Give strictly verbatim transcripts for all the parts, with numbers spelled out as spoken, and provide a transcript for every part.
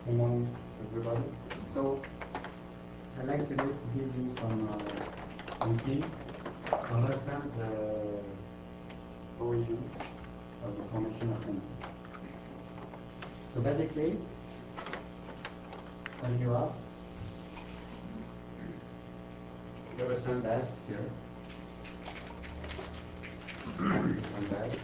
Hello, everybody. So, I'd like today to give you some, uh, some keys to understand the origin of the formation of sand. So basically, as you are, you have a sandbed here, and sandbed,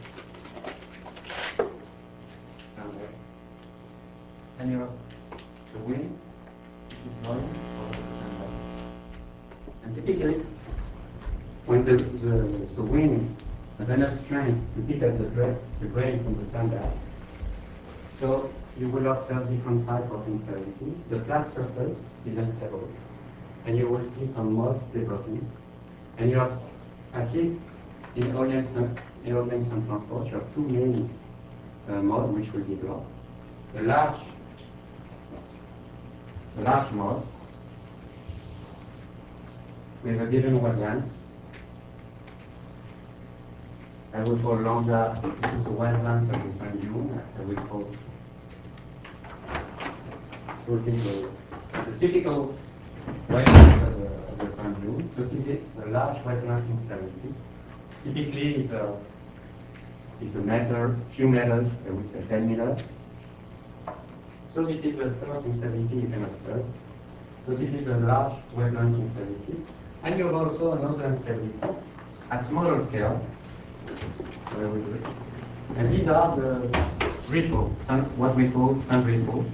sandbed, and you have the wind, which is blowing over the sandbed. And typically, when the, the, the wind has enough strength to pick up the, dra the grain from the sandbag, so you will observe different type of instability. The flat surface is unstable, and you will see some mud developing. And you have, at least in audience and, in audience and transport, you have two main uh, mud which will develop. The large, the large mud with a given wavelength. I will call lambda, this is the wavelength of the sand dune. I will call will be the, the typical wavelength of the, of the sand dune. This is it, the large wavelength instability. Typically is a is a meter, few meters, I would say ten meters. So this is the first instability you can observe. So this is a large wavelength instability. And you have also another instability at smaller scale. And these are the ripple, what we call sand ripple.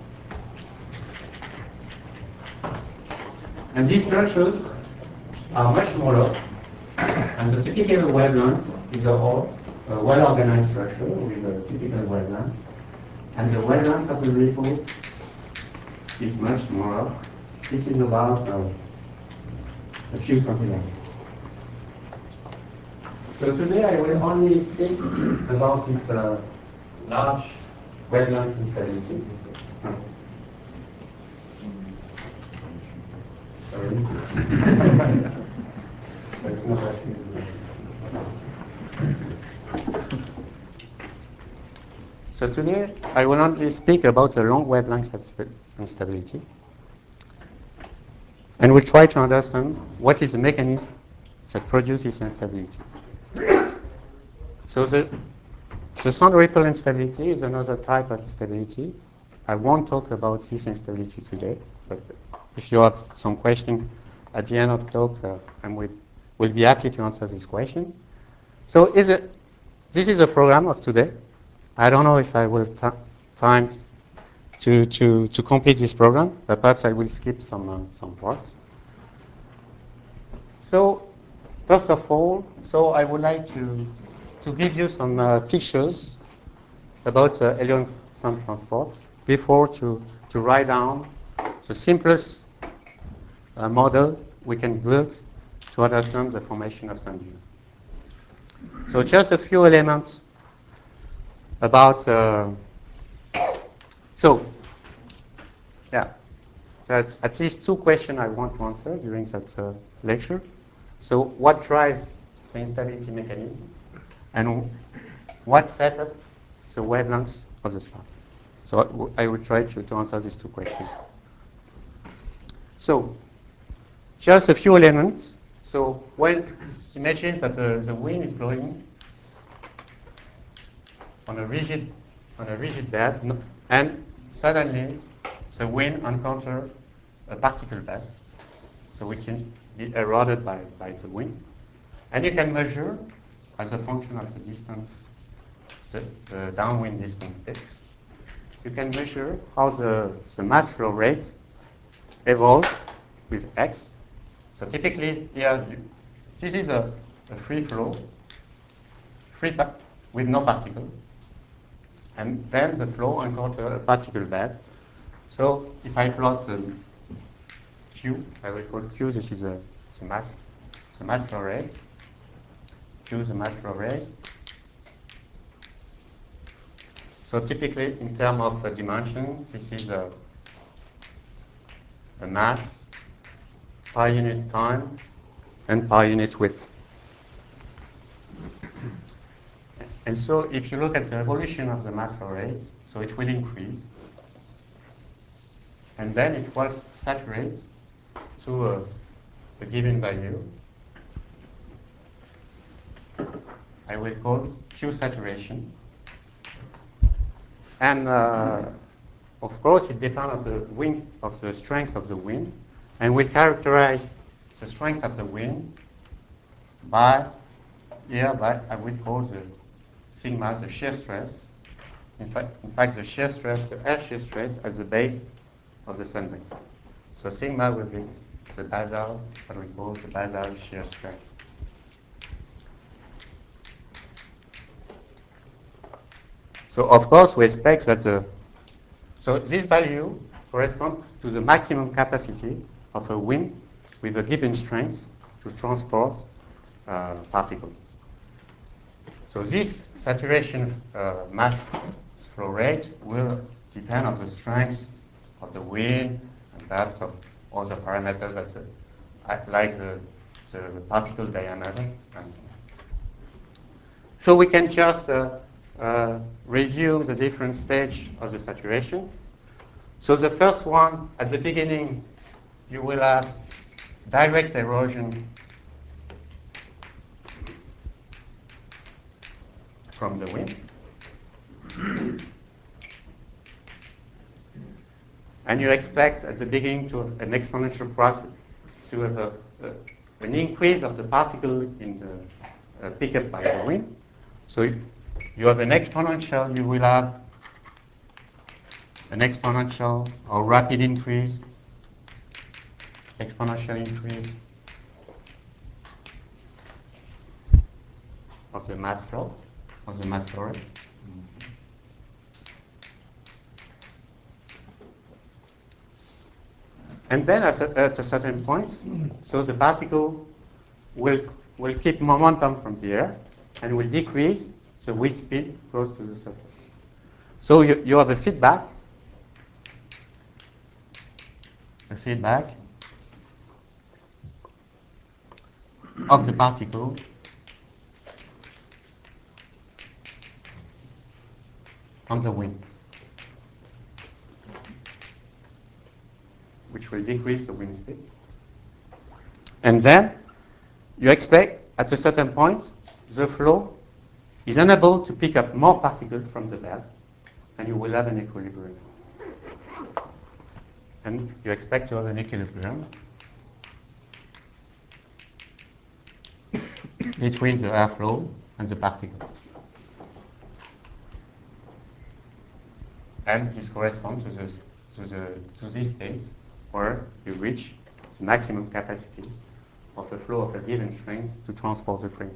And these structures are much smaller, and the typical wavelength is a, a well-organized structure with a typical wavelength. And the wavelength of the ripple is much smaller. This is about uh, a few centimeters. So today I will only speak about this uh, large wavelength instability. Sorry. So today I will only speak about the long wavelength instability, and we'll try to understand what is the mechanism that produces instability. So the, the sand ripple instability is another type of instability. I won't talk about this instability today, but if you have some question at the end of the talk, uh, I will will be happy to answer this question. So is it, this is the program of today. I don't know if I will have time to, to, to complete this program, but perhaps I will skip some, uh, some parts. So first of all, so I would like to, to give you some uh, features about uh, Elion sand transport before to, to write down the simplest uh, model we can build to understand the formation of sand dune. So just a few elements about, uh, so, yeah, there's at least two questions I want to answer during that uh, lecture. So what drives the instability mechanism, and what set up the wavelengths of the spot? So I will try to, to answer these two questions. So just a few elements. So when, imagine that the, the wind is blowing on a rigid, on a rigid bed, and suddenly the wind encounters a particle bed, so it can be eroded by, by the wind. And you can measure, as a function of the distance, the, the downwind distance x, you can measure how the, the mass flow rate evolves with x. So typically, here, you, this is a, a free flow, free with no particle. And then the flow encounters a particle bed. So if I plot the Q, I will call Q, this is a, the, mass, the mass flow rate. Q, the mass flow rate. So typically, in terms of uh, dimension, this is a, a mass per unit time and per unit width. And so if you look at the evolution of the mass flow rate, so it will increase. and then it will saturate to a, a given value. I will call Q saturation. And uh, of course, it depends on the wind, of the strength of the wind, and we characterize the strength of the wind by, here, by, I will call the sigma, the shear stress. In fact, in fact, the shear stress, the air shear stress, as the base of the sunbed. So sigma will be the basal, what we call the basal shear stress. So of course, we expect that the, so this value corresponds to the maximum capacity of a wind with a given strength to transport uh, particles. So this saturation uh, mass flow rate will depend on the strength of the wind and perhaps of other parameters that the, like the, the particle diameter and so on. So we can just uh, uh, resume the different stage of the saturation. So the first one, at the beginning, you will have direct erosion from the wind. And you expect at the beginning to have an exponential process, to have a, a, an increase of the particle in the uh, pickup by the wind. So you have an exponential, you will have an exponential or rapid increase, exponential increase of the mass flow, of the mass flow rate. And then at a, at a certain point, so the particle will, will keep momentum from the air and will decrease the wind speed close to the surface. So you, you have a feedback, a feedback of the particle on the wind, which will decrease the wind speed. And then you expect at a certain point the flow is unable to pick up more particles from the bed, and you will have an equilibrium. And you expect to have an equilibrium between the airflow and the particle. And this corresponds to, this, to, the, to this state where you reach the maximum capacity of a flow of a given strength to transport the grain.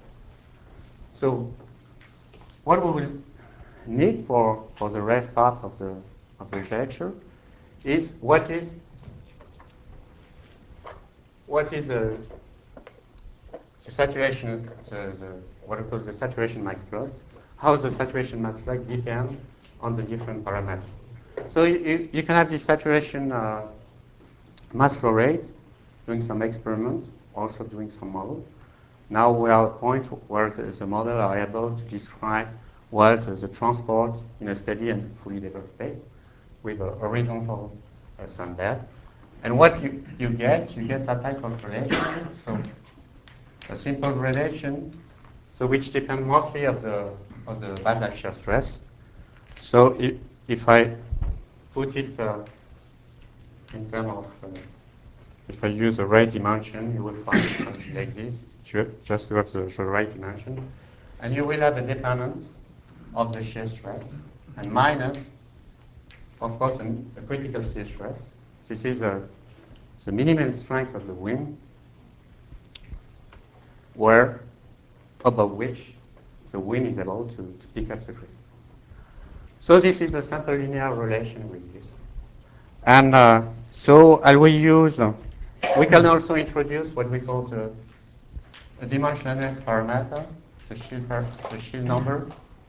So what we will need for, for the rest part of the, of the lecture is what is what is a, the saturation, the, the, what we call the saturation max flux, how the saturation mass flux depends on the different parameters. So you, you can have this saturation uh, mass flow rate doing some experiments, also doing some model. Now we are at a point where the, the model are able to describe what is the transport in a steady and fully developed phase with a horizontal uh, sunbed. And what you, you get, you get a type of relation, so a simple relation, so which depends mostly of the, of the basal shear stress. So if, if I put it uh, in terms of, uh, if I use the right dimension, you will find something like this, just to have the, the right dimension. And you will have a dependence of the shear stress, and minus, of course, an, a critical shear stress. This is a, the minimum strength of the wind, where above which the wind is able to, to pick up the grain. So this is a simple linear relation with this. And uh, so I will use, uh, we can also introduce what we call the a dimensionless parameter, the shield, par the shield number.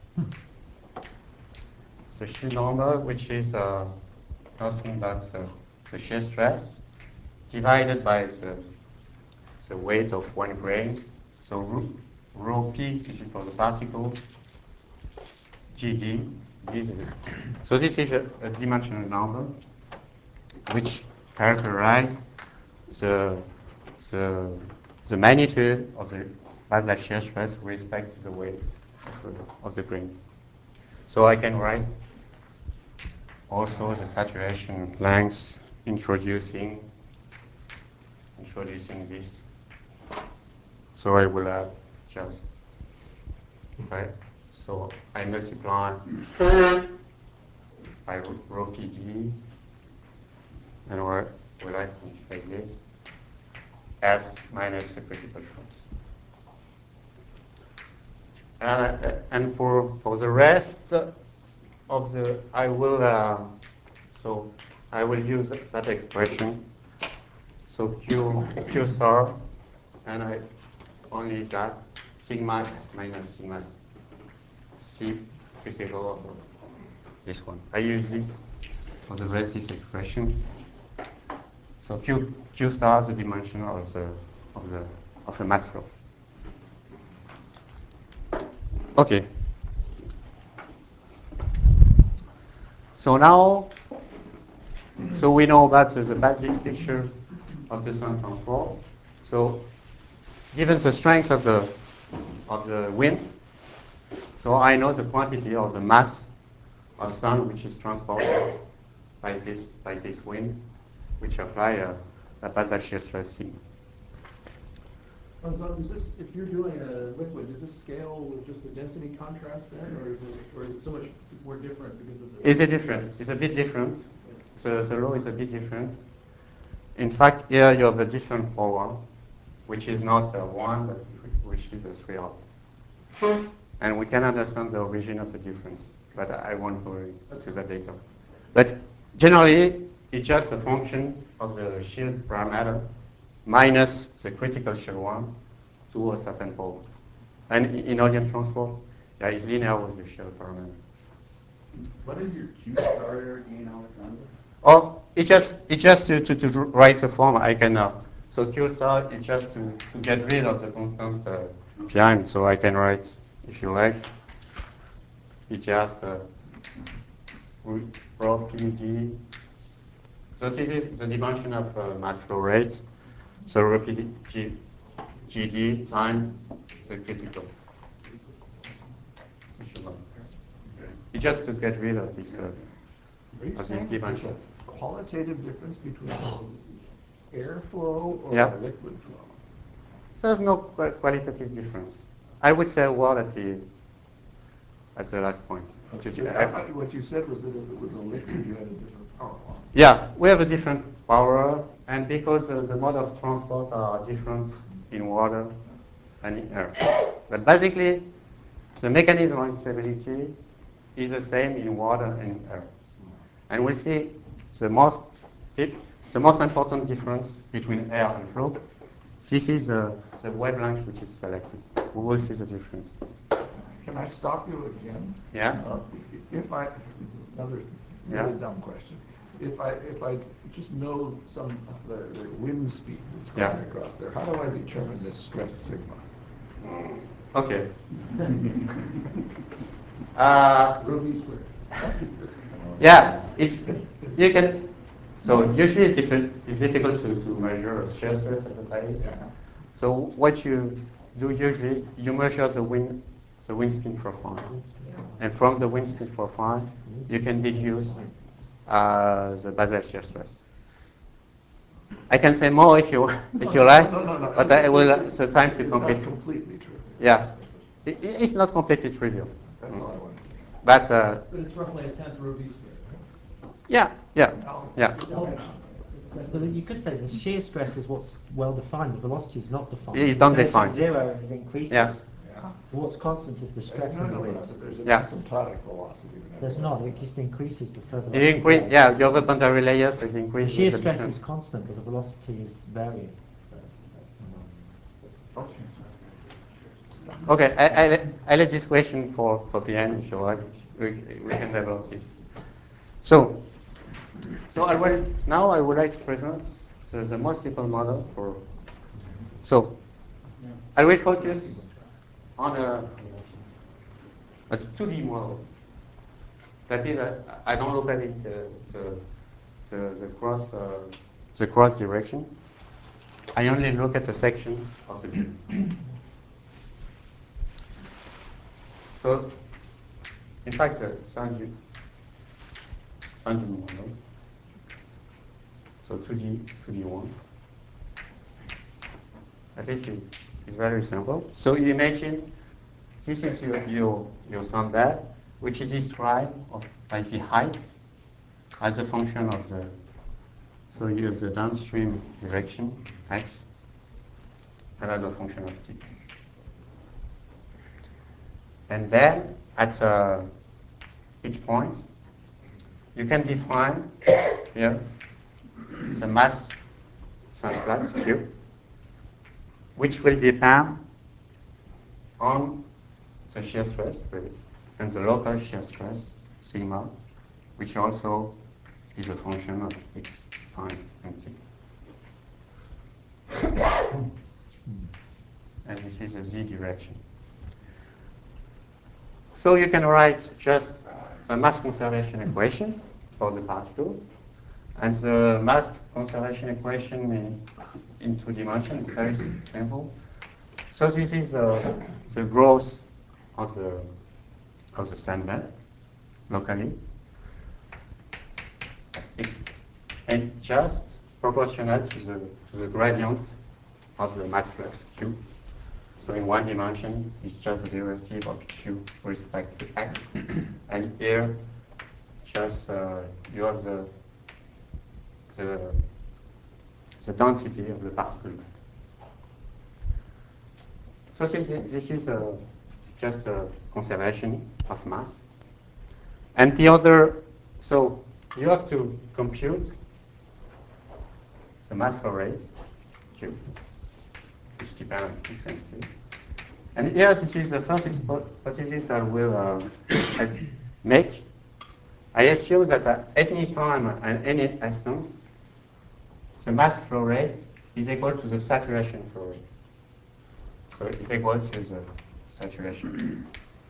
The shield number, which is uh, nothing but uh, the shear stress divided by the, the weight of one grain. So rho, rho p, this is for the particles, G D, this is, so this is a, a dimensional number. which characterize the, the, the magnitude of the basal shear stress with respect to the weight of, uh, of the grain. So I can write also the saturation length introducing introducing this. So I will have just if I so I multiply by rho P D and or will I simplify this S minus the critical shocks. And, uh, and for for the rest of the I will uh, so I will use that expression. So Q Q star and I only that sigma minus sigma C critical of this one. I use this for the rest this expression. So Q Q star is the dimension of the of the of the mass flow. Okay. So now, so we know about the, the basic picture of the sun transport. So given the strength of the of the wind, so I know the quantity or the mass of sun which is transported by this by this wind, which apply a, a basal shear stress sigma. So is this, if you're doing a liquid, does this scale with just the density contrast then, or is it, or is it so much more different because of the? Is it different? It's a bit different. So the law is a bit different. In fact, here you have a different power, which is not a one, but which is a three half. And we can understand the origin of the difference, but I won't go into the data. But generally, it's just a function of the shear parameter minus the critical shear one to a certain power. And in Audion transport, yeah, it's linear with the shear parameter. What is your Q star again, Alexander? Oh, it's just it's just to, to, to write the form I can uh, so Q star is just to, to get rid of the constant uh, behind, so I can write if you like. It's just uh, rho P D. So this is the dimension of uh, mass flow rate. So rho P D G, G D times the critical. If you like. It's just to get rid of this uh, of this dimension. Qualitative difference between airflow or Yeah. liquid flow? So there's no qu qualitative difference. I would say a word at the at the last point. Okay. I thought what you said was that if it was a liquid, you had a different power law. Yeah, we have a different power, and because uh, the mode of transport are different in water and in air. But basically, the mechanism of instability is the same in water and in air. And we'll see the most tip, the most important difference between air and flow. This is uh, the wavelength which is selected. We will see the difference. Can I stop you again? Yeah. Uh, if I, another really Yeah. dumb question. If I if I just know some the, the wind speed that's going Yeah. across there, how do I determine this stress sigma? Okay. uh, Rho v squared. yeah, it's you can. So usually it's, diffi it's difficult to, to measure shear stress at the base. Yeah. So what you do usually is you measure the wind the wind speed profile, and from the wind speed profile you can deduce uh, the basal shear stress. I can say more if you if you like, No, no, no, no. but I will uh, It's- the time to it's complete. not completely true. Yeah, it, it's not completely trivial. That's all I wanted. But uh, But it's roughly a tenth rho v squared, right? yeah, yeah, Now, yeah. dimension. But you could say the shear stress is what's well defined, the velocity is not defined. It's not It goes from defined. zero and it increases. Yeah. Yeah. So what's constant is the stress No, in the no, wind. but there's an Yeah. asymptotic velocity. There's not, it just increases the further It up you increase, go. yeah, you have a boundary layer, so it The increases shear the stress distance. is constant, but the velocity is varying. So that's, Okay. Okay, I, I, let- I let this question for, for the end, if you like. We, we can develop this. So, so I will, now I would like to present the, the most simple model for. So, I will focus on a, a two D model. That is, I, I don't look at it uh, the, the, the cross uh, the cross direction. I only look at the section of the view. So, in fact, the sound view, sound view model. So two D, two D one. At least it, it's very simple. So you imagine this is your your, your sound bed, which is described by the height as a function of the. So you have the downstream direction x, and as a function of t. And then at uh, each point, you can define here the mass Sandplatz Q, which will depend on the shear stress really, and the local shear stress sigma, which also is a function of x times and t. And this is a z direction. So you can write just the mass conservation equation for the particle, and the mass conservation equation in, in two dimensions is very simple. So this is uh, the growth of the of the sandbed locally, it's, and just proportional to the to the gradient of the mass flux q. So in one dimension, it's just the derivative of q with respect to x, and here, just uh, you have the the the density of the particle bed. So this is, this is uh, just a conservation of mass. And the other, so you have to compute the mass flow rate, Q, which depends on x and t. And here, this is the first hypothesis I will uh, make. I assume that at any time and any instance, the mass flow rate is equal to the saturation flow rate. So it's equal to the saturation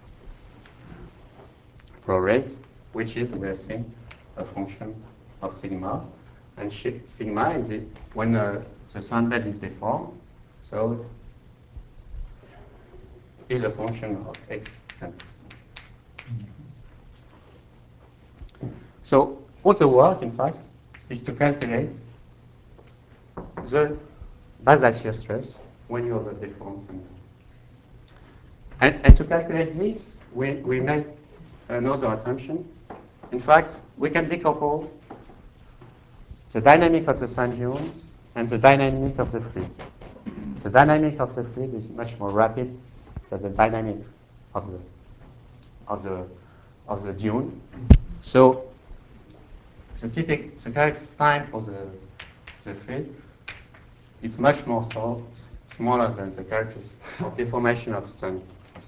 flow rate, which is, we are saying, a function of sigma. And sigma is it when uh, the sunbed is deformed, so is a function of x and t. So what the work, in fact, is to calculate the basal shear stress when you have a deformed sunbed. And, and to calculate this, we, we make another assumption. In fact, we can decouple the dynamic of the sand dunes and the dynamic of the fluid. The dynamic of the fluid is much more rapid than the dynamic of the of the of the dune. So the typical the characteristic time for the the fluid is much more so, smaller than the characteristic of deformation of sand.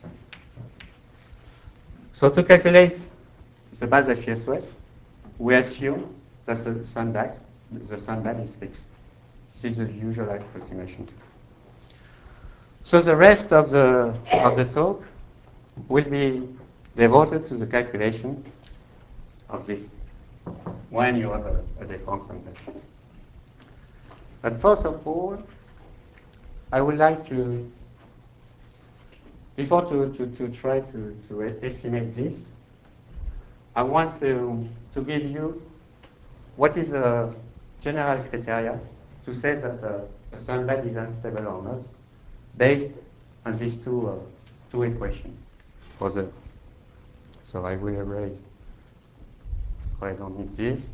So to calculate the basal shear stress, we assume that the sunbed the sunbed is fixed. This is the usual approximation. So the rest of the of the talk will be devoted to the calculation of this when you have a, a deformed sunbed. But first of all, I would like to, before to, to, to try to, to estimate this, I want to, to give you what is the general criteria to say that uh, a sunbed is unstable or not, based on these two, uh, two equations. For the, so I will erase, so I don't need this.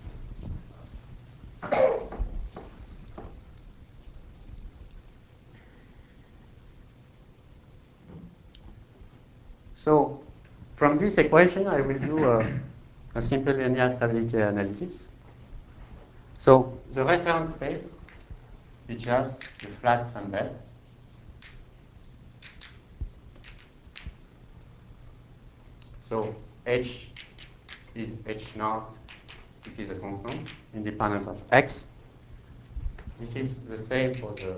So from this equation, I will do a, a simple linear stability analysis. So the reference state is just the flat sunbed. So H is H naught, it is a constant, independent of x. This is the same for the,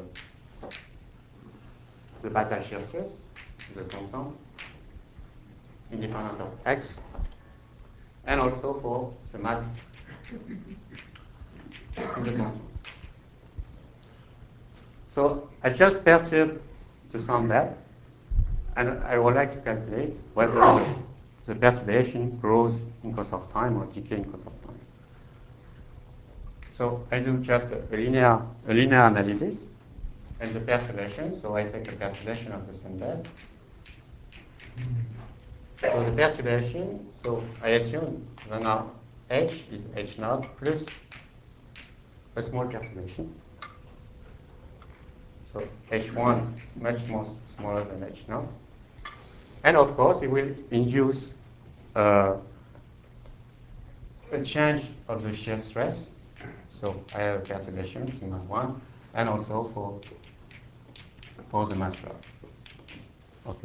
the basal shear stress, the constant, independent of x, and also for the mass is a constant. So I just perturb the sum that, and I would like to calculate whether the perturbation grows in course of time or decay in course of time. So I do just a, a linear a linear analysis and the perturbation. So I take the perturbation of the sum bed. So the perturbation, so I assume that now H is H naught plus a small perturbation. So H one much more smaller than H naught. And of course, it will induce uh, a change of the shear stress. So I have a perturbation, sigma one, and also for, for the mass flow. Okay.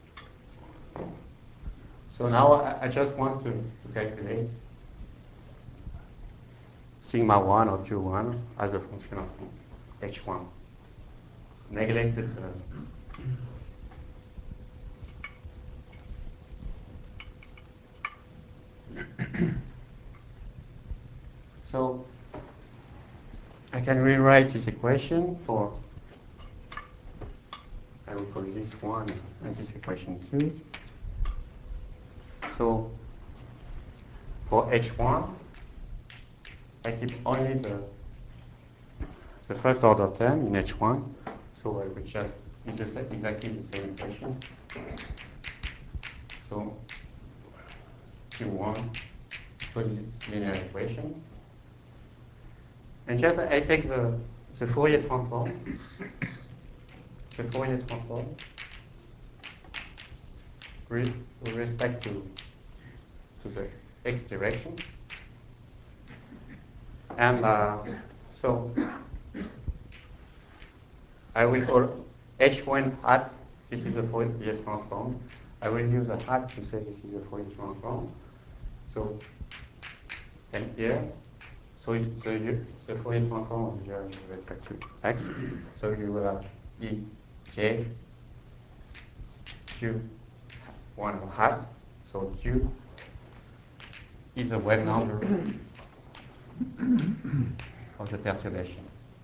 So now I, I just want to, to calculate sigma one or Q one as a function of H one. Neglected uh, so I can rewrite this equation for, I will call this one and this equation two. So for H one, I keep only the, the first order term in H one. So I will just, it's the, exactly the same equation. So Q one, linear equation. And just I take the, the Fourier transform, the Fourier transform with respect to, to the x direction. And uh, so I will call H one hat, this is a Fourier transform. I will use a hat to say this is a Fourier transform. So, and here, so the, the Fourier transform of here with respect to x. So you will have E, J, Q, one hat. So Q is a wave number of the perturbation.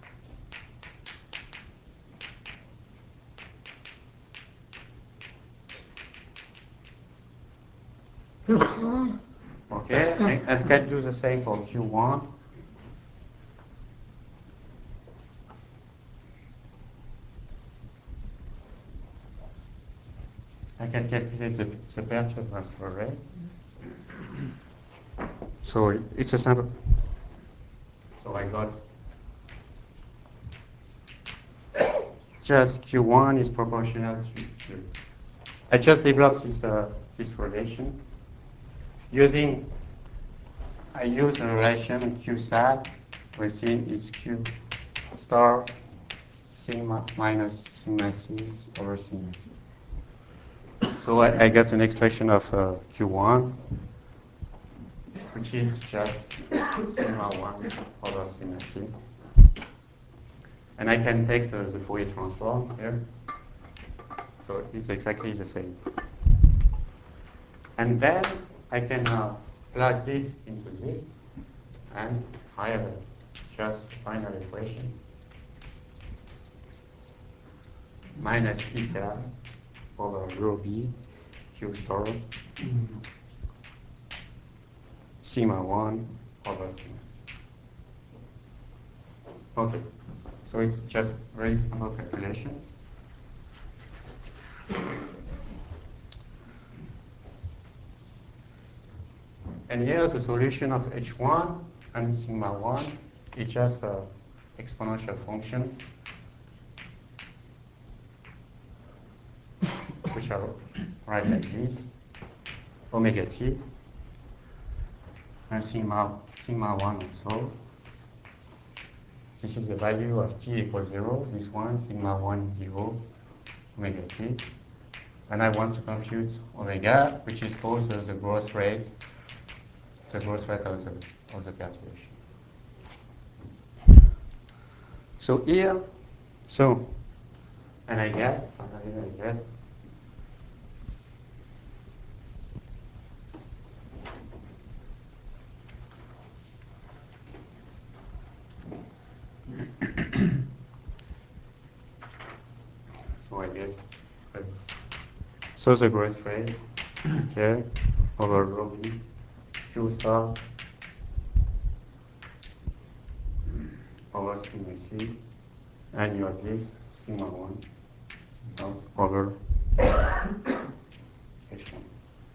Okay, and, and can do the same for Q one. I can calculate the, the perturb transfer rate. So it's a sample. So I got just Q one is proportional to Q. I just developed this uh, this relation using. I use a relation Q sat, where C is Q star sigma minus sigma C over sigma C. So I, I get an expression of uh, Q one, which is just sigma one over sigma C. And I can take the, the Fourier transform here. So it's exactly the same. And then I can uh, plug this into this, and I have just a final equation minus E cap over rho B Q star sigma one over sigma C. Okay, so it's just very simple calculation. And here's the solution of H one and sigma one. It's just an exponential function, which are right like this, omega t, and sigma, sigma one also. This is the value of t equals zero, this one, sigma one zero, omega t. And I want to compute omega, which is also the growth rate, the growth rate of the, of the perturbation. So here, so, and I get, I get, So the growth rate, okay, over rho B, Q star over sigma C, and you have this sigma one out over H one.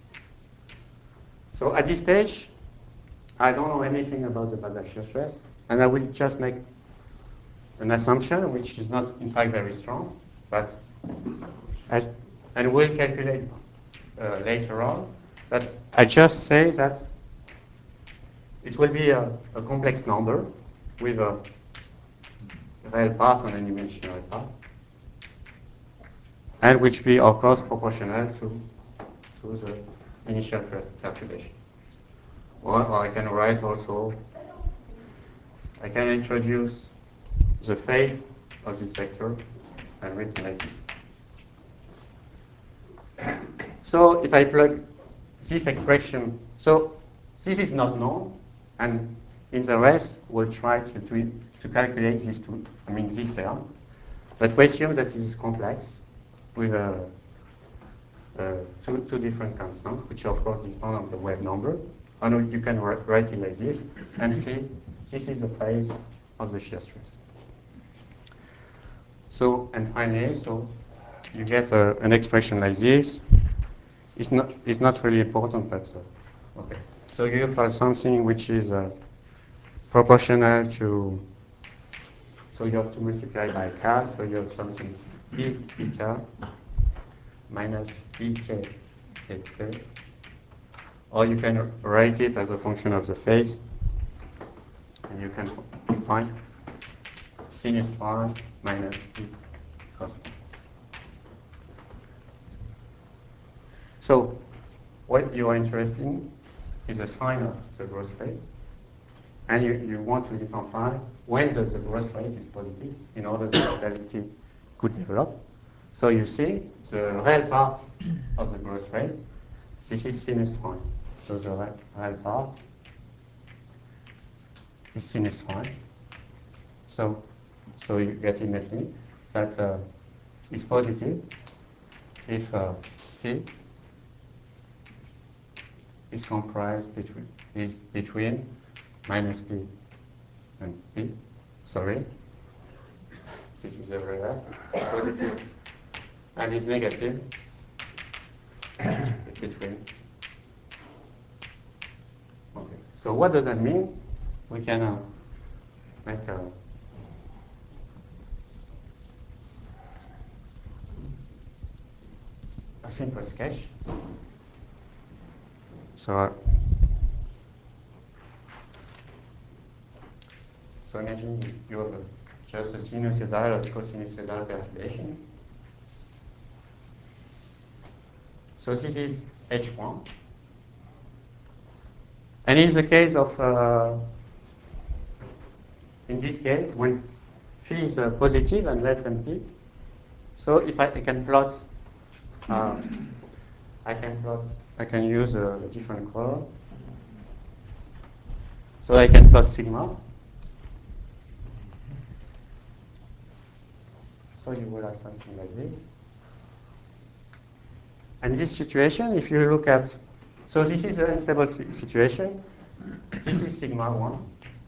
So at this stage, I don't know anything about the basal shear stress, and I will just make an assumption which is not in fact very strong, but I, and we'll calculate uh, later on, but I just say that it will be a, a complex number with a real part and an imaginary part, and which be of course proportional to, to the initial calculation. Or, or I can write also, I can introduce the phase of this vector and written like this. So if I plug this expression, so this is not known, and in the rest we'll try to do it, to calculate these two, I mean this term. But we assume that this is complex with uh, uh, two, two different constants, which of course depend on the wave number. And you can write it like this, and see this is the phase of the shear stress. So, and finally, so you get uh, an expression like this. It's not, it's not really important, but uh, okay. So you have something which is uh, proportional to, so you have to multiply by k, so you have something e ek minus ek ek, or you can write it as a function of the phase, and you can define sinus phi minus e cos phi. So what you are interested in is the sign of the growth rate, and you, you want to identify when the, the growth rate is positive in order that gravity could develop. So you see the real part of the growth rate, this is sinus phi. So the real, real part is sinus phi. So, so you get immediately that uh, is positive if uh, phi is comprised between is between minus p and p. Sorry, this is a real positive, and is negative between. Okay. So what does that mean? We can uh, make a a simple sketch. So. Uh, So imagine you have a, just a sinusoidal or cosinusoidal perturbation. So this is H one. And in the case of, uh, in this case, when phi is uh, positive and less than p, so if I, I can plot, uh, I can plot, I can use a, a different color. So I can plot sigma. So you will have something like this. And this situation, if you look at, so this is an unstable situation. This is sigma one.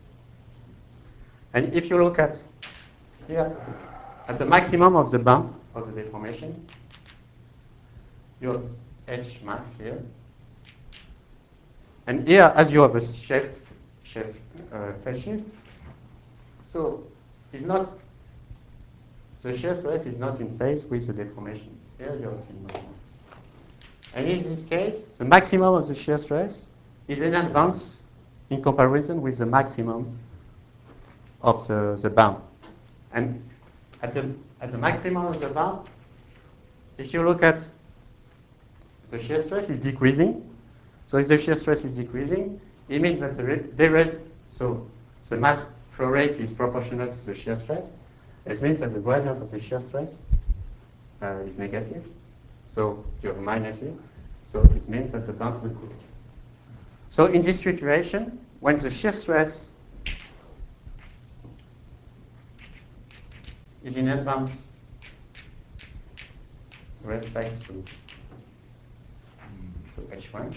And if you look at here, at the maximum of the bump of the deformation, you have H max here. And here, as you have a shift, shift, uh, phase shift, so it's not, the shear stress is not in phase with the deformation. Here you have sigma max. And in this case, the maximum of the shear stress is in advance in comparison with the maximum of the, the bump. And at the, at the maximum of the bump, if you look at the shear stress is decreasing. So if the shear stress is decreasing, it means that the rate, so the mass flow rate is proportional to the shear stress. It means that the gradient of the shear stress uh, is negative. So you have minus here. So it means that the bump will go. So in this situation, when the shear stress is in advance with respect to so H one,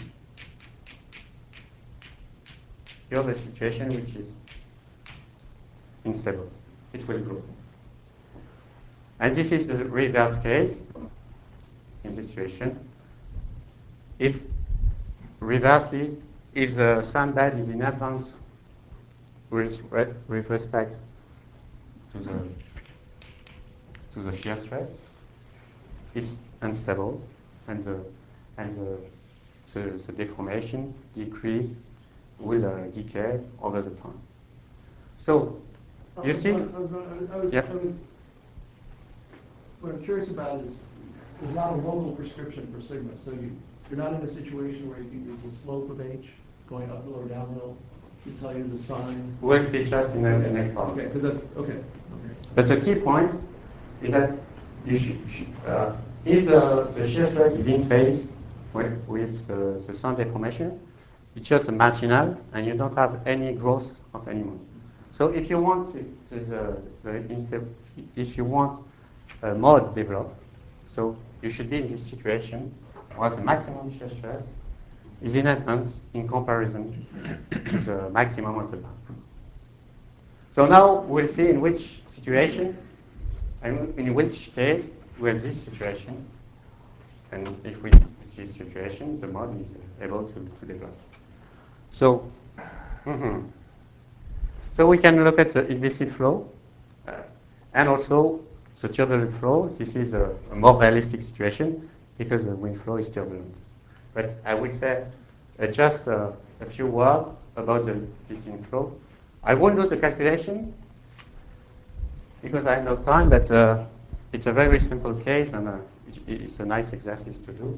you have a situation which is unstable. It will grow. And this is the reverse case in this situation. If reversely, if the sandbed is in advance with, with respect to the to the shear stress, it's unstable, and the and the the, the deformation decrease will uh, decay over the time. So you see, I was, I was, I was, yeah. I was, what I'm curious about is there's not a local prescription for sigma, so you you're not in a situation where you can use the slope of H going uphill or downhill to tell you the sign. We'll see just in the next part. Okay, because that's okay. Okay. But the key point is that you should, uh, if the, the shear stress is in phase with, with the, the sound deformation, it's just a marginal, and you don't have any growth of any mode. So if you want to, to the, the if you want a mode develop, so you should be in this situation where the maximum shear stress is in advance in comparison to the maximum of the band. So now we'll see in which situation, and in which case, with this situation, and if we with this situation, the mod is able to, to develop. So, mm-hmm. so we can look at the inviscid flow, uh, and also the turbulent flow. This is a, a more realistic situation because the wind flow is turbulent. But I would say uh, just uh, a few words about the inviscid flow. I won't do the calculation because I have no time, but uh, it's a very simple case, and uh, it, it's a nice exercise to do.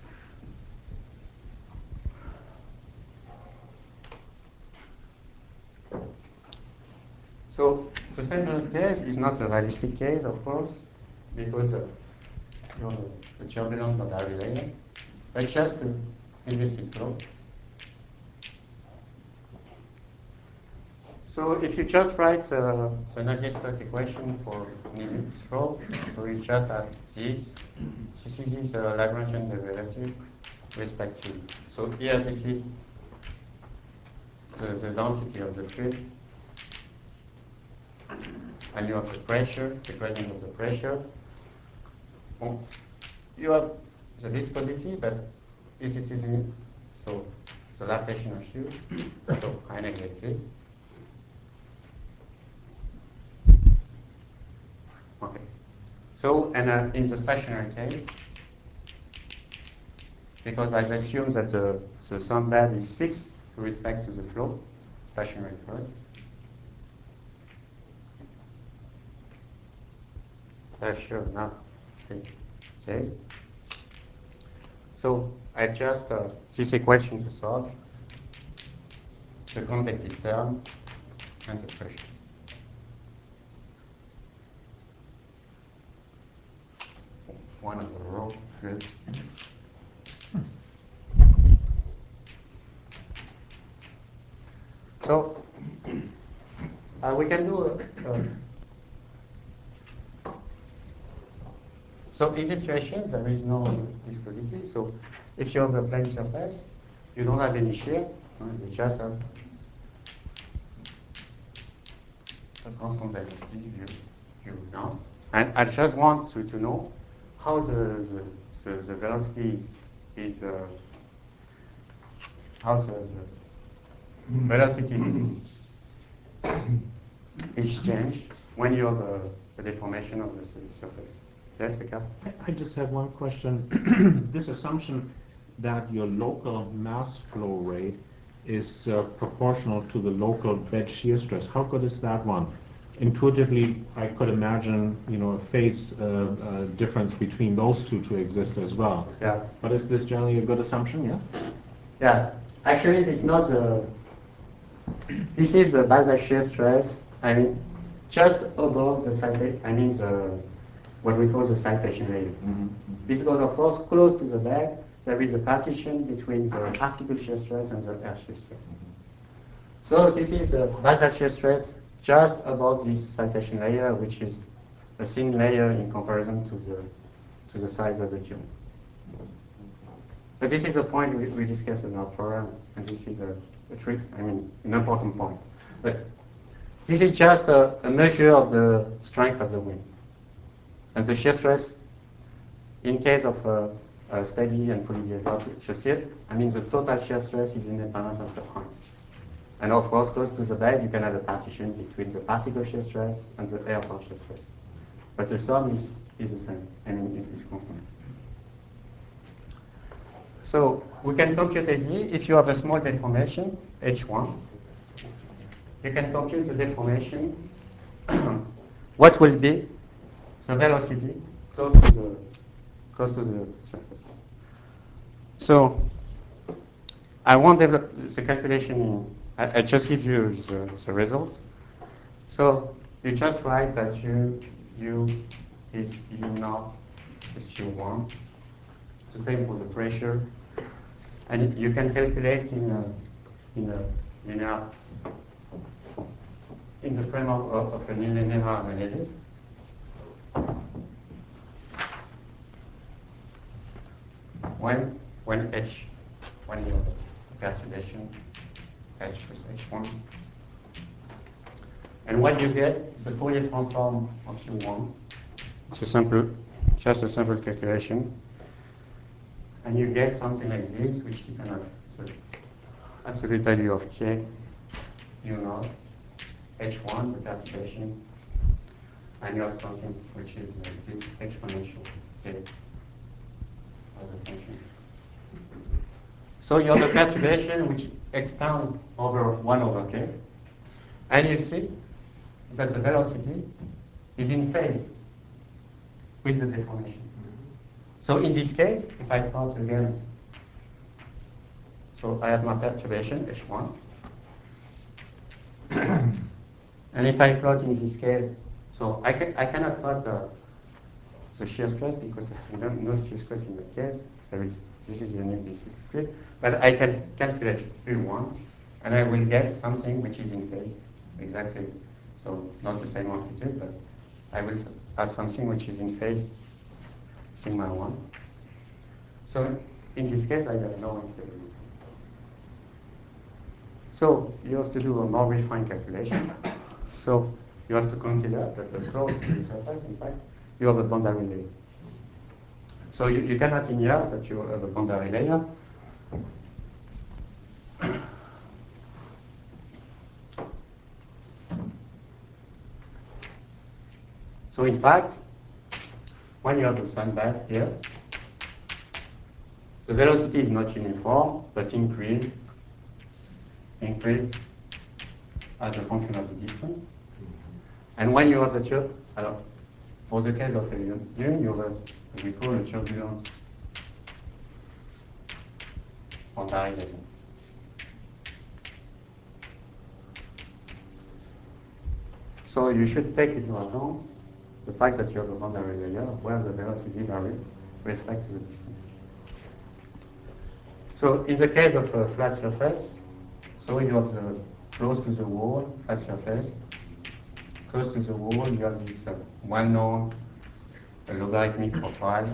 So the simple case is not a realistic case, of course, because uh, you know, the, the turbulent not are related, but just to inviscid flow. So if you just write the, the Navier-Stokes equation for Nimitz flow, so you just have this. This is this uh, Lagrangian derivative with respect to. So here this is the, the density of the fluid, and you have the pressure, the gradient of the pressure. Well, you have the viscosity, but is it is in so the Laplacian of u. So I neglect this. Okay. So, and uh, in the stationary case, because I've assumed that the, the sound bed is fixed with respect to the flow, stationary first. Uh, sure, now. Okay. Okay. So, I just uh, this equation to solve the convective term and the pressure. One of the raw fluid. So uh, we can do a, a so in this situation there is no viscosity. So if you have a plane surface, you don't have any shear. You just have a constant density u u naught. And I just want to, to know how the the, the, the velocity is, is uh, how the, the velocity is changed when you have a, a deformation of the surface. Yes, Rika? I just have one question. This assumption that your local mass flow rate is uh, proportional to the local bed shear stress, how good is that one? Intuitively, I could imagine, you know, a phase uh, uh, difference between those two to exist as well. Yeah. But is this generally a good assumption, yeah? Yeah. Actually, it's not the. This is the basal shear stress. I mean, just above the citation. I mean the what we call the citation layer. Mm-hmm. Because of course, close to the bed, there is a partition between the article shear stress and the air shear stress. So this is the basal shear stress just above this citation layer, which is a thin layer in comparison to the to the size of the tube. But this is a point we, we discussed in our program, and this is a, a trick, I mean, an important point. But this is just a, a measure of the strength of the wind. And the shear stress, in case of a, a steady and fully developed shear steel, I mean the total shear stress is independent of the point. And of course, close to the bed, you can have a partition between the particle shear stress and the airport shear stress. But the sum is, is the same, and is, is constant. So we can compute easily if you have a small deformation, H one. You can compute the deformation, what will be the velocity close to the close to the surface. So I won't develop the calculation in, I, I just give you the, the result. So you just write that u u is u naught is u one. It's the same for the pressure, and you can calculate in a in a linear in the framework of, of a linear analysis. When when h when you have a perturbation h plus h one, and what you get is a Fourier transform of u one. It's a simple, just a simple calculation, and you get something like this, which depends on the absolute value of k u naught h one, the perturbation, and you have something which is like this exponential k as a function. So you have a perturbation which extends over one over k, and you see that the velocity is in phase with the deformation. So in this case, if I plot again, so I have my perturbation, h one, and if I plot in this case, so I, can, I cannot plot the, the shear stress because I don't know shear stress in the case, so it's, this is an implicit fluid, but I can calculate u one, and I will get something which is in phase, exactly. So not the same amplitude, but I will have something which is in phase, sigma one. So in this case, I have no instability. So you have to do a more refined calculation. So you have to consider that the close to the surface, in fact, you have a boundary layer. So you, you cannot infer that you have a boundary layer. So in fact, when you have the sandbag here, the velocity is not uniform, but increase, increase as a function of the distance. And when you have a tube, alors, for the case of a dune, you have what we call a turbulent boundary layer. So you should take into account the fact that you have a boundary layer where the velocity varies with respect to the distance. So in the case of a flat surface, so you have the close to the wall, flat surface. Close to the wall, you have this uh, well-known uh, logarithmic profile,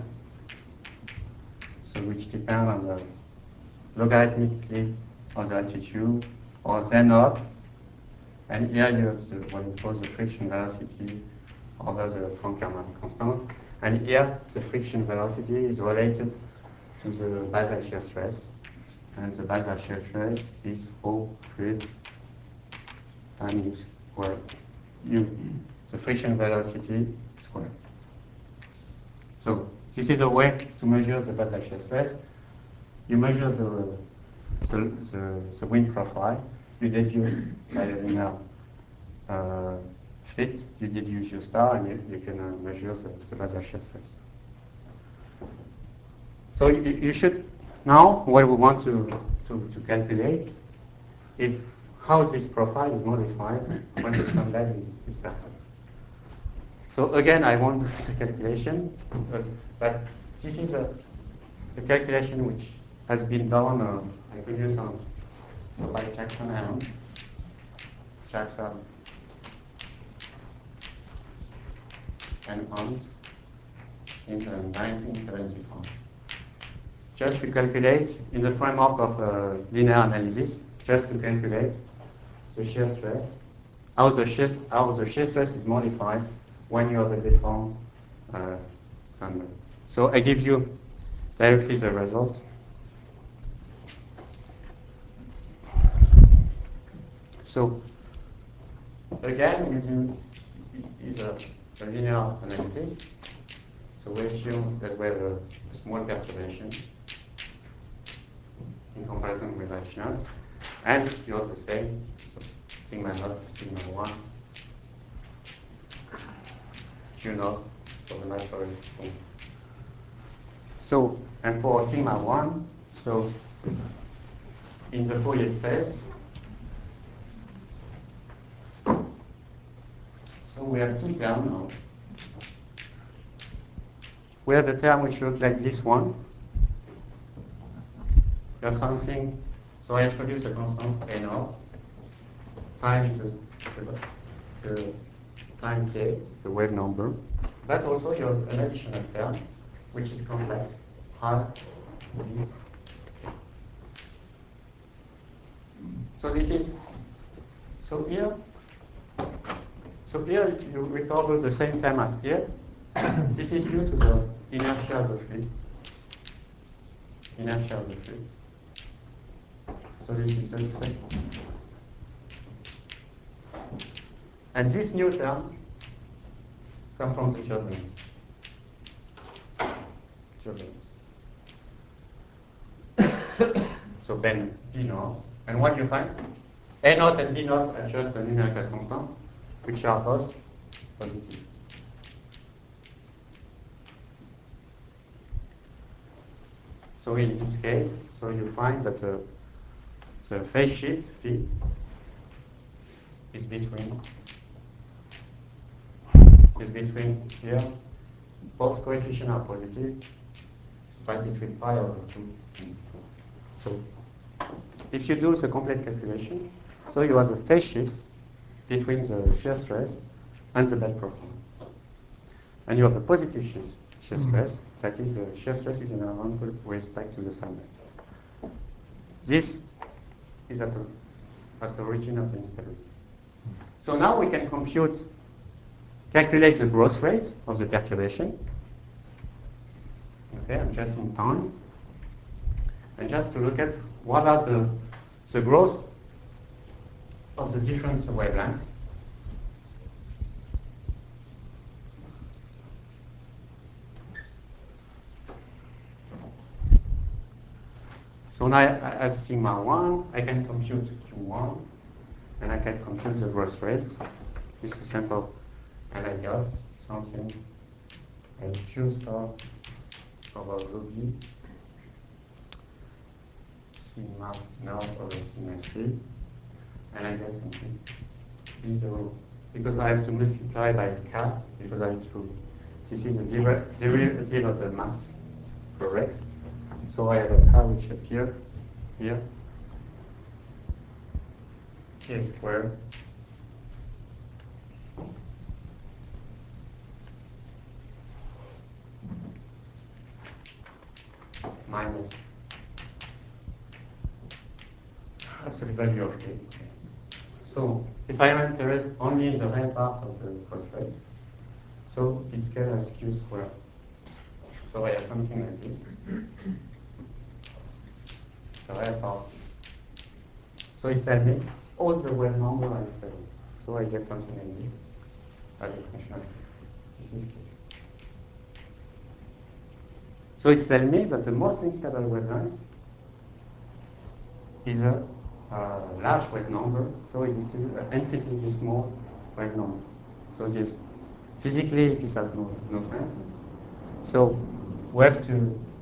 so which depends on the logarithmically on the altitude or z naught. And here you have the, what we call the friction velocity over the Frank-Kernel constant. And here the friction velocity is related to the basal shear stress. And the basal shear stress is rho fluid times u squared. U, the friction velocity squared. So this is a way to measure the basal shear stress. You measure the, the, the, the wind profile. You deduce by a linear uh, fit, you deduce your star, and you, you can uh, measure the, the basal shear stress. So you, you should, now what we want to, to, to calculate is how this profile is modified when the sunlight is, is perturbed. So again, I won't do the calculation, because, but this is a, a calculation which has been done, uh, I could use some, so by Jackson and Jackson and Hunt in uh, nineteen seventy-five. just to calculate, in the framework of uh, linear analysis, just to calculate the shear stress, how the shear, how the shear stress is modified when you have a deformed uh, sample. So I give you directly the result. So again, we do is a, a linear analysis. So we assume that we have a, a small perturbation in comparison with H naught, and you have the same, so sigma naught, sigma one, Q naught for the mass flow rate. So, and for sigma one, so in the Fourier space, so we have two terms now. We have a term which looks like this one. You have something, so I introduce a constant A naught times the, the, the time k, the wave number. But also you have an additional term, which is complex, I d. So this is, so here, so here you recover the same term as here. This is due to the inertia of the fluid. Inertia of the fluid. So this is the same. And this new term comes from the turbulence. Turbulence. So then B naught. And what you find? A naught and B naught are just a numerical constant, which are both positive. So in this case, so you find that the, the phase shift P is between is between here, both coefficients are positive, it's right between pi over two. So if you do the complete calculation, so you have a phase shift between the shear stress and the bed profile. And you have a positive shift, shear stress, that is, the shear stress is in around with respect to the sun bed. This is at the, at the origin of the instability. So now we can compute, calculate the growth rate of the perturbation. Okay, I'm just in time. And just to look at what are the, the growth of the different wavelengths. So now I have sigma one, I can compute Q one, and I can compute the growth rate. This is simple, and I got something like Q star over rho B, sigma naught over sigma three, and I get something B zero, because I have to multiply by K, because I have to, this is a derivative of the mass, correct? So I have a K which appears here, K squared minus absolute value of K. So if I am interested only in the real part of the growth rate, so this scale has Q squared. So I have something like this. The real part. So it tells me all the wave number are stable. So I get something like this as a function of K. This is K. So it tells me that the most unstable wavelength is a uh, large wave number, so it is an infinitely small wave number. So this, physically, this has no, no sense. So we have to,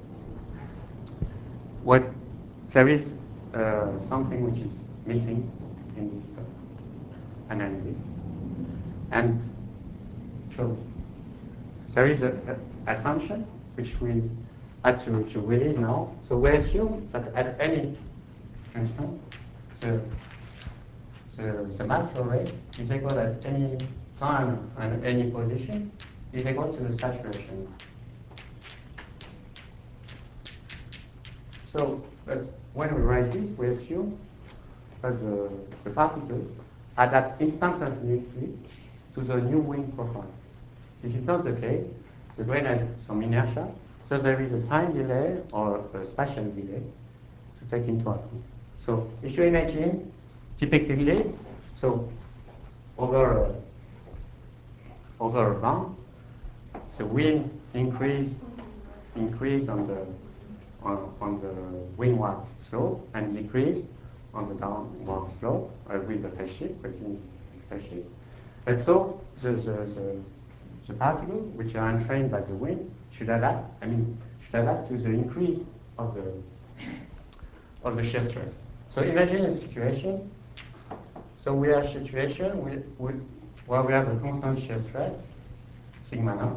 what, there is uh, something which is missing in this uh, analysis. And so there is an assumption which we had to, to really know. So we assume that at any instant, the, the, the mass flow rate is equal at any time and any position is equal to the saturation. So, but when we write this, we assume that the, the particle adapt instantaneously to the new wing profile. This is not the case. The grain has some inertia, so there is a time delay or a spatial delay to take into account. So if you imagine, typically, so over, uh, over a bound, the wind increase, increase on the, on, on the windward slope and decrease on the downward slope uh, with the phase shift, within the phase shift. And so the, the, the, the particles which are entrained by the wind should adapt, I mean, should adapt to the increase of the, of the shear stress. So imagine a situation, so we have a situation we, we, where we have a constant shear stress, sigma naught,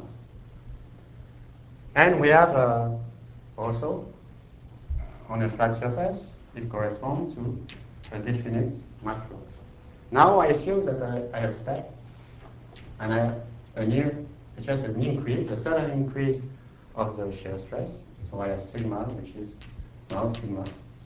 and we have uh, also, on a flat surface, it corresponds to a definite mass flux. Now I assume that I, I have step, and I have a new, it's just an increase, a sudden increase of the shear stress. So I have sigma, which is now sigma.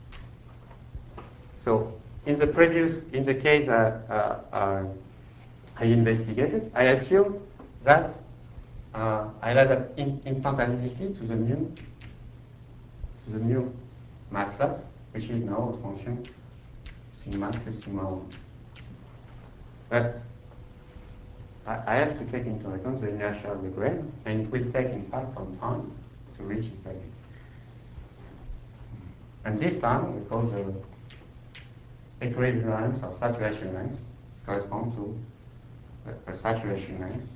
So in the previous, in the case uh, uh, uh, I investigated, I assume that uh, I adapt in instantaneously to the new, to the new mass flux, which is now a function sigma plus sigma one. But I, I have to take into account the inertia of the grain, and it will take, in fact, some time to reach its value. And this time, we call the equilibrium or saturation length. It corresponds to a, a saturation length.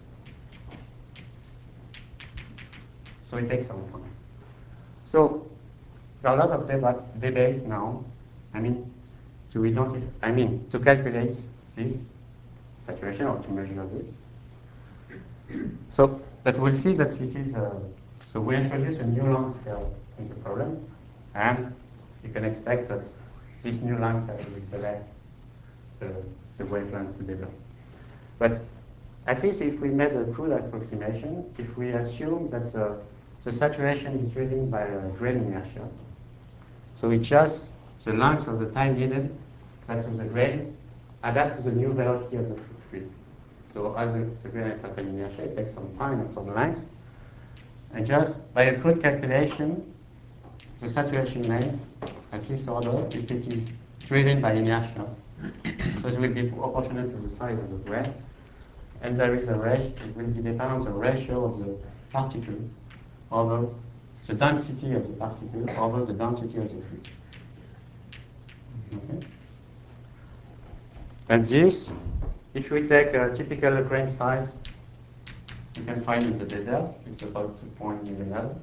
So it takes some time. So there are a lot of deba debates now. I mean, to identify, I mean, to calculate this saturation or to measure this. So, but we'll see that this is, uh, so we introduce a new length scale in the problem, and you can expect that this new length scale will select the, the wavelengths together. But at least if we made a crude approximation, if we assume that uh, the saturation is driven by a grain inertia, so it's just the length of the time needed that of the grain adapt to the new velocity of the fluid. So as the, the grain has certain inertia, it takes some time and some length. And just by a crude calculation, the saturation length at this order, if it is driven by inertia, so it will be proportional to the size of the grain. And there is a ratio, it will be dependent on the ratio of the particle over the density of the particle over the density of the fluid. Okay. And this, if we take a typical grain size, you can find in the desert, it's about two point millimeter.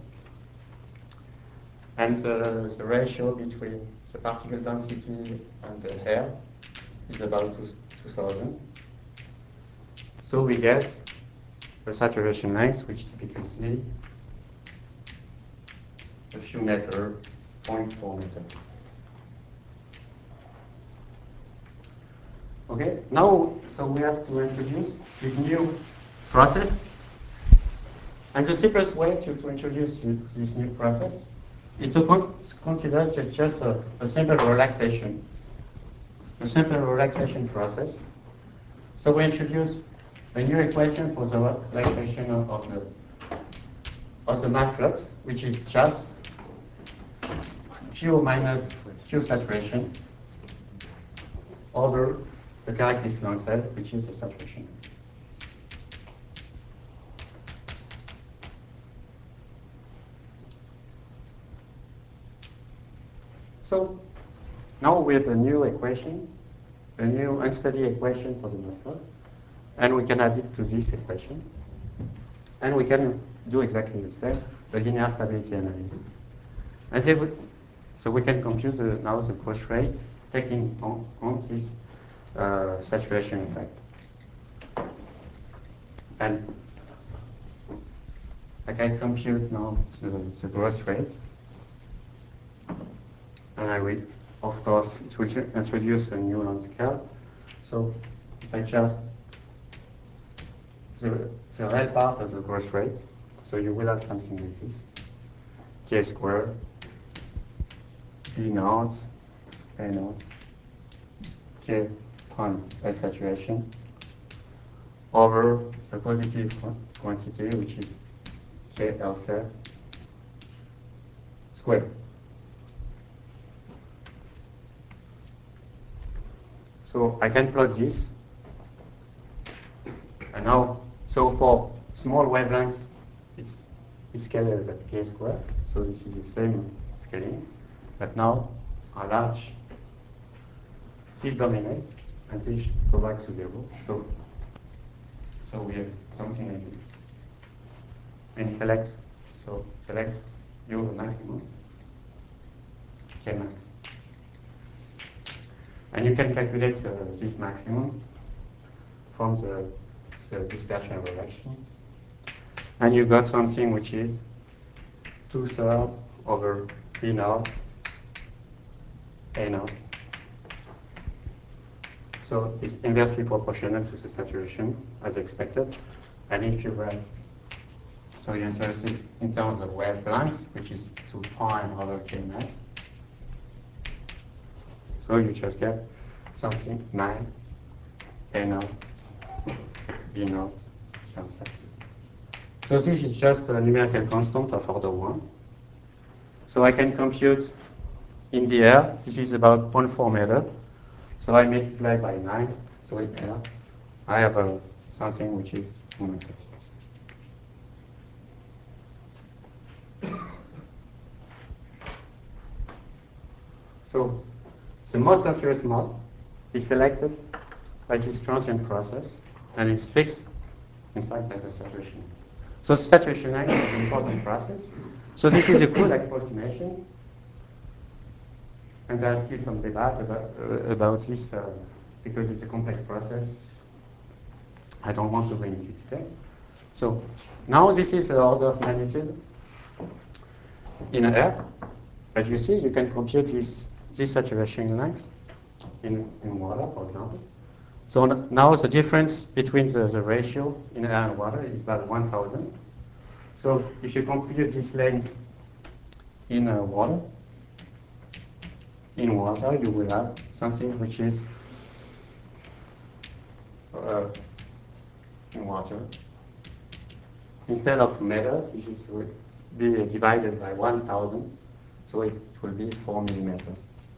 And the, the ratio between the particle density and the air is about two thousand. So we get a saturation length, which typically a few meter, zero point four meter. Okay, now, so we have to introduce this new process. And the simplest way to, to introduce this new process is to con consider just a, a simple relaxation, a simple relaxation process. So we introduce a new equation for the relaxation of, of, the, of the mass flux, which is just Q minus Q saturation over the characteristic length L, which is the saturation. So now we have a new equation, a new unsteady equation for the mass flux, and we can add it to this equation. And we can do exactly the same, the linear stability analysis. And then we, so we can compute the, now the growth rate, taking on, on this uh, saturation effect. And I can compute now the, the growth rate. And I will, of course, it will introduce a new length scale. So if I just the, the red part of the growth rate, so you will have something like this, k squared B naught, A naught, K prime S saturation over the positive quantity, which is K L set squared. So I can plot this. And now, so for small wavelengths, it's, it's scaled as at K squared. So this is the same scaling. But now, a large cis dominate until it go back to zero. So, so we have something like this. And select, so select your maximum, K max. And you can calculate uh, this maximum from the, the dispersion reaction. And you got something which is two-thirds over B naught, A naught. So it's inversely proportional to the saturation as expected. And if you have, so you're interested in terms of wavelengths, which is two prime over K max. So you just get something nine, A naught, B naught, L set. So this is just a numerical constant of order one. So I can compute in the air, this is about zero point four meter. So I multiply by nine, so in air, I have a, something which is one meter. So the most obvious mode is selected by this transient process and is fixed, in fact, by the saturation. So saturation angle is an important process. So this is a good approximation. And there's still some debate about, uh, about this uh, because it's a complex process. I don't want to go into detail. So now this is the order of magnitude in air. But you see, you can compute this, this saturation length in, in water, for example. So now the difference between the, the ratio in air and water is about one thousand. So if you compute this length in uh, water, in water you will have something which is uh, in water. Instead of meters, it is will be divided by one thousand, so it, it will be four millimeters.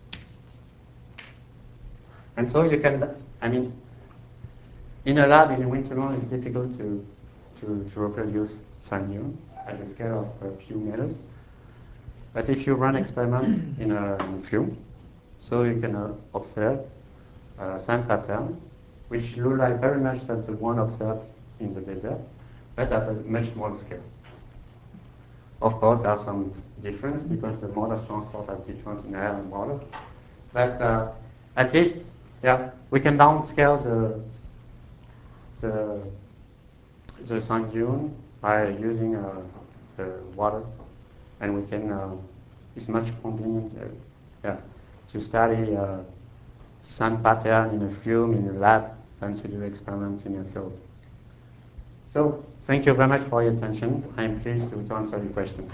And so you can, I mean, in a lab in Winterland, it's difficult to, to, to reproduce sand dune at a scale of a few meters. But if you run experiment in a in film, so you can uh, observe a sand pattern, which look like very much like the one observed in the desert, but at a much smaller scale. Of course, there are some difference because the mode of transport is different in air and water. But uh, at least, yeah, we can downscale the the the sand dune by using uh, the water, and we can. Uh, it's much convenient, uh, yeah, to study uh, sand pattern in a film in a lab than to do experiments in a field. So, thank you very much for your attention. I'm pleased to, to answer your question.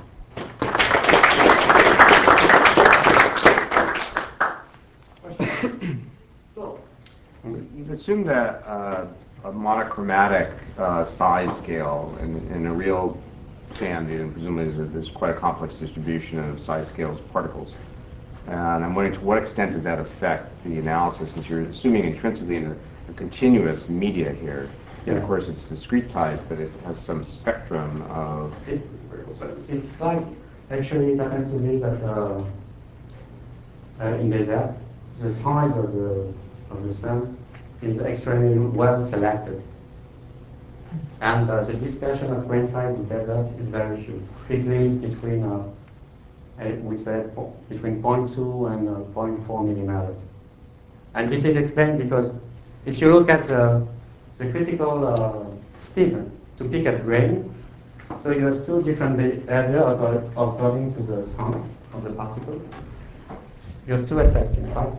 You've assumed that uh, a monochromatic uh, size scale in, in a real sand dune, presumably there's, a, there's quite a complex distribution of size scales of particles. And I'm wondering to what extent does that affect the analysis, since you're assuming intrinsically in a, a continuous media here. Yeah. And of course it's discretized, but it has some spectrum of It, it's like, actually it happened to me that uh, uh, in desert, the size of the, of the sun is extremely well selected. And uh, the dispersion of grain size in desert is very few. Typically it's between, uh, I would say, po between zero point two and uh, zero point four millimeters. And this is explained because if you look at the, the critical uh, speed to pick up grain, so you have two different behavior according to the size of the particle. You have two effects, in fact.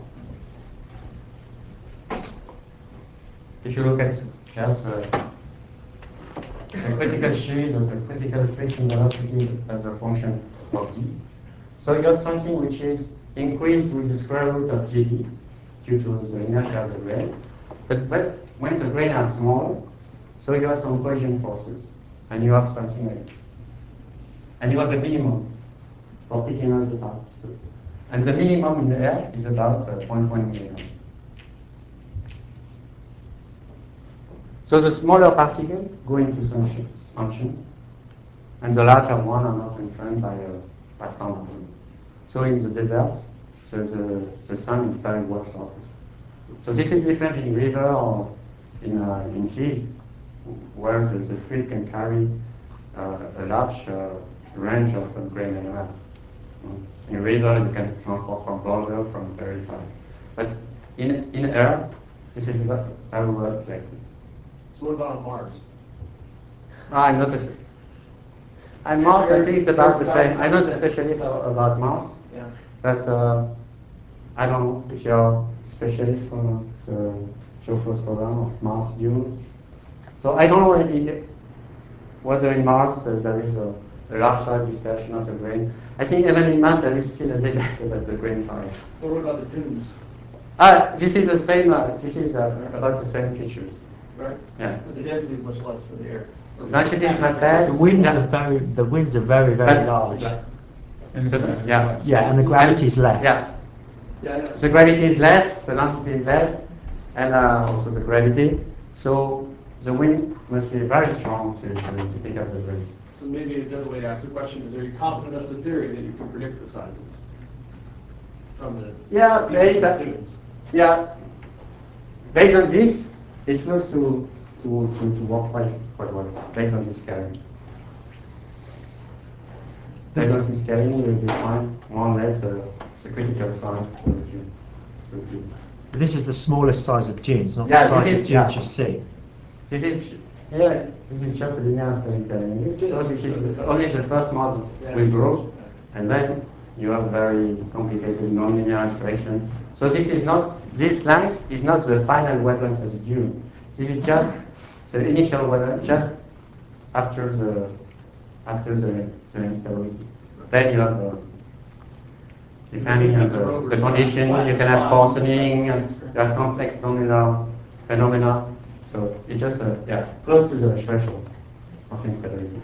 If you look at just uh, the critical shield or the critical friction velocity as a function of d, so you have something which is increase with the square root of gt due to the inertia of the grain. But, but when the grain are smaller, so you have some cohesion forces, and you have something like this. And you have the minimum for picking up the particle. And the minimum in the air is about uh, zero point one million. So the smaller particle go into some function, and the larger one are not influenced by, uh, by standard. So in the desert, so the, the sun is very well sorted. So this is different in river or in, uh, in seas, where the, the fluid can carry uh, a large uh, range of uh, grain and air. In a river, you can transport from boulder, from very size. But in, in air, this is very well selected. So what about on Mars? Ah, I'm not a specialist. And Mars, I think it's about the same. I'm not a specialist about Mars, Yeah. but uh, I don't know if you're a specialist from the Geophos program of Mars Dune. So I don't know if, whether in Mars uh, there is a, a large size dispersion of the grain. I think even in Mars there is still a debate about the grain size. Well, what about the dunes? Ah, this is the same. Uh, this is uh, about the same features. Right? Yeah. But the density is much less for the air. So density is much less. The winds Yeah. are very, the winds are very, very But- large. So, yeah. Yeah, and the gravity is less. Yeah. Yeah, I know. The gravity is less, the density is less, and uh, also the gravity. So the wind must be very strong to, to, to pick up the grain. So maybe another way to ask the question is, are you confident of the theory that you can predict the sizes from the Yeah, from based the on, dunes? yeah. Based on this, it seems to, to, to, to work quite, quite well, based on this scaling. Based on this scaling, you will define more or less uh, the critical size to to- to do. This is the smallest size of dunes, not Yeah, the size this of is- dunes yeah. you see. This is, yeah, this is just a linear storytelling. This, so this is only the first model will grow, and then you have very complicated nonlinear expression. So this is not, this length is not the final wavelength of the dune. This is just the initial wavelength, just after the, after the, the instability. Then you have, uh, depending on the, the condition, you can have coarsening, and you have complex nonlinear phenomena. So it's just, uh, yeah, close to the threshold of instability.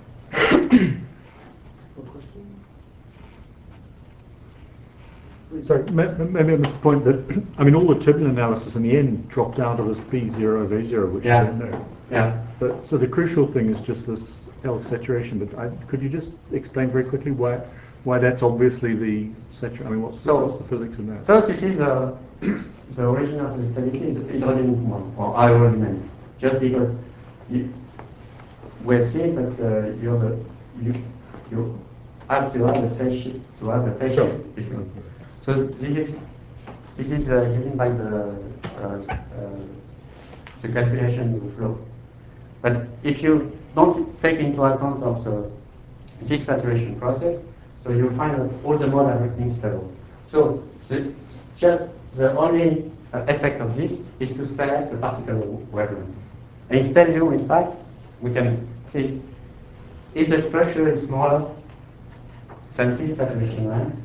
So ma- ma- maybe I missed the point that, I mean, all the turbulent analysis in the end dropped down to this P zero V zero, which Yeah. I don't know. Yeah. But, so the crucial thing is just this L saturation, but I, could you just explain very quickly why, why that's obviously the saturation, I mean, what's, So- what's the physics in that? First, this is uh, the origin of the stability is hydrodynamic one, or aerodynamic. Just because you, we've seen that uh, you, have a, you, you have to have a phase shift, to have a phase Sure. shift between. So this is, this is uh, given by the, uh, uh, the calculation of the flow. But if you don't take into account of the, this saturation process, so you find that all the modes are unstable. So the, just the only uh, effect of this is to select the particle wavelength. And it tells you, in fact, we can see if the structure is smaller than this saturation length,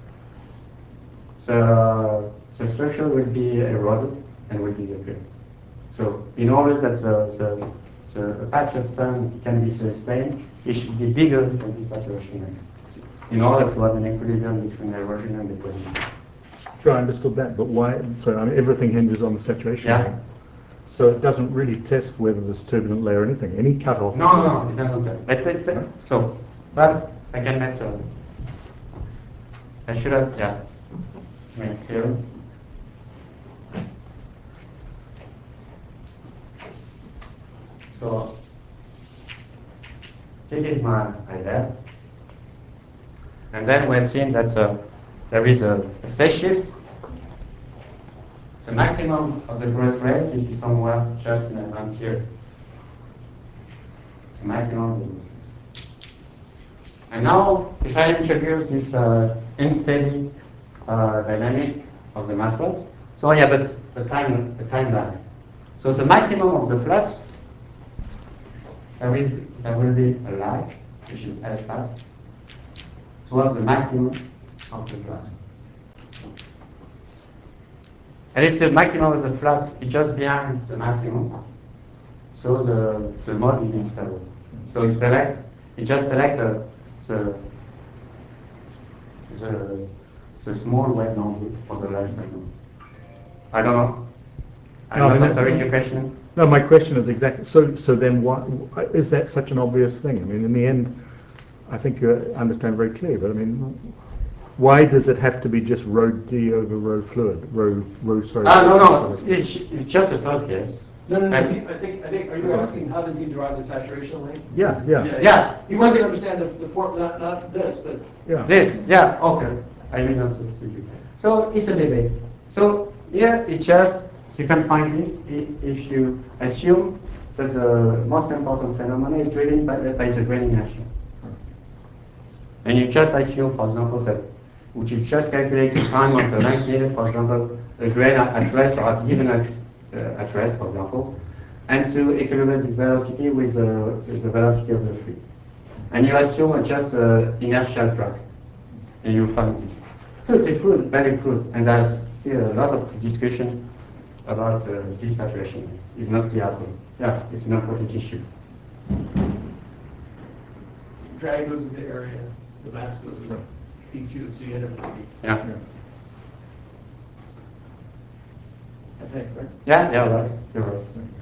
the, the structure will be eroded and will disappear. So in order that the, the, the patch of sun can be sustained, it should be bigger than this saturation length in order to have an equilibrium between erosion and deposition. Sure, I understood that, but why, so I mean, everything hinges on the saturation. Yeah. rate. So it doesn't really test whether there's turbulent layer or anything, any cutoff. No, no, no, it doesn't test. But it's, uh, so perhaps I can make a, I should have, yeah, to make it clear. So this is my idea. And then we have seen that uh, there is a, a phase shift. The maximum of the growth rate, this is somewhere just in around here. The maximum of the growth rate. And now, if I introduce this uh, unsteady uh, dynamic of the mass flux, so yeah, but the time, the time lag. So the maximum of the flux, there, is, there will be a lag, which is S hat, towards the maximum of the flux. And if the maximum of the flux is just behind the maximum, so the, the mode is installed. So you select, you just select uh, the, the, the small wave number or the large wave number. I don't know. I'm No, I not mean, answering that- your question. No, my question is exactly, so, so then what, is that such an obvious thing? I mean, in the end, I think you understand very clearly, but I mean, why does it have to be just rho D over rho fluid, rho, rho, sorry? Ah, no, no, it's, it's it's just the first case. No, no, no, And- he- I think, I think, are you asking how does he derive the saturation length? Yeah, yeah, Yeah. He wants to understand the, the form, not, not this, but yeah. This, yeah, okay. I misunderstood you. So it's a debate. So yeah, it just, you can find this i- if you assume that the most important phenomenon is driven by, by the grain inertia. And you just assume, for example, that which you just calculate the time of the length needed, for example, a grain at, at rest or at given at, uh, at rest, for example, and to equilibrate this velocity with, uh, with the velocity of the fluid. And you assume just uh, inertial drag, and you find this. So it's a crude, very crude, and there's still a lot of discussion about uh, this saturation. It's not clear at all. Yeah, it's an important issue. drag goes as the area, the mass goes as D Q, so you end up with D. Yeah, I think, right? yeah, yeah, right. You're right.